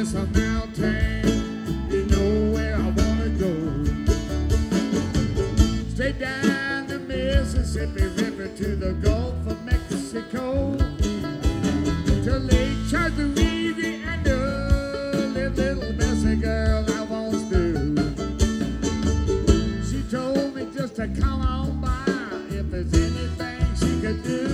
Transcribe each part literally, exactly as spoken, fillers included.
this a mountain, you know where I wanna go. Straight down the Mississippi River to the Gulf of Mexico, to Lake Charles, Louisiana, live little Bessie girl I once knew. She told me just to come on by if there's anything she could do.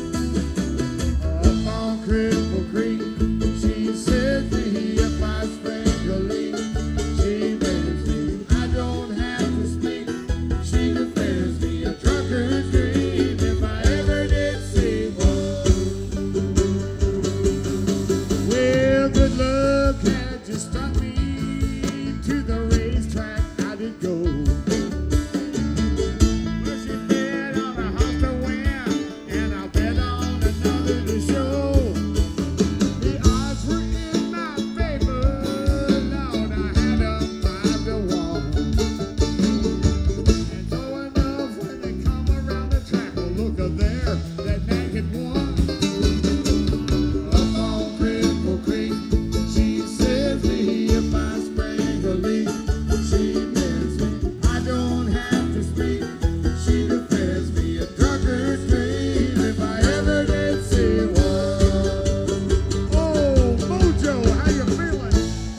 Up on Cripple Creek, she said to me if I spring a leak, she defends me. I don't have to speak, she defends me. A trucker's dream if I ever did see one. Well, good luck had just struck me. To the racetrack I did go. Well, she bet on a horse to win, and I bet on another to show. The odds were in my favor, Lord, I had 'em five to one. And sure enough, when they come around the track, well, look up there, that naked one. Up on Cripple Creek, she says to me if I spring a leak, she defends me. I don't have to speak, she defends me. A trucker's dream if I ever did see one. Oh, Mojo, how you feeling?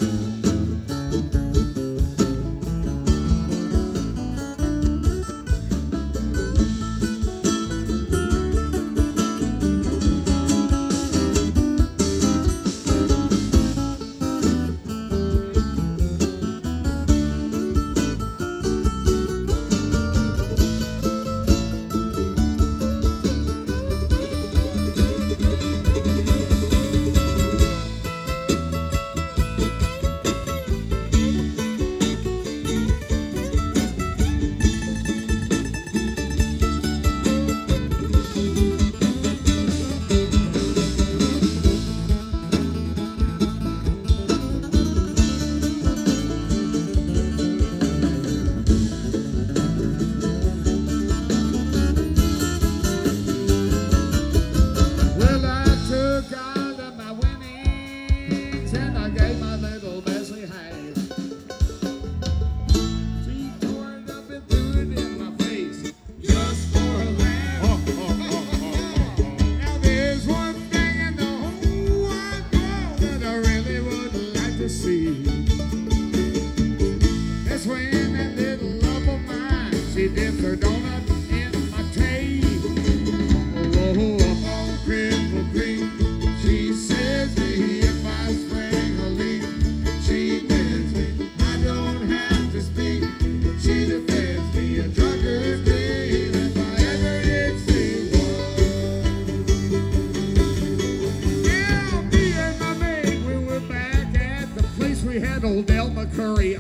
Well, I took all of my winnings and I gave my little Bessie half. She tore it up and threw it in my face just for a laugh. Now there's one thing in the whole wide world that I really would like to see. That's when that little love of mine, she dipped her donut in my tray. Oh, up on Cripple Creek, she says to me if I spring a leak, she defends me. I don't have to speak, she defends me. A trucker's dream if I ever did see one. Yeah, me and my mate, we were back at the place we had old Del McCurry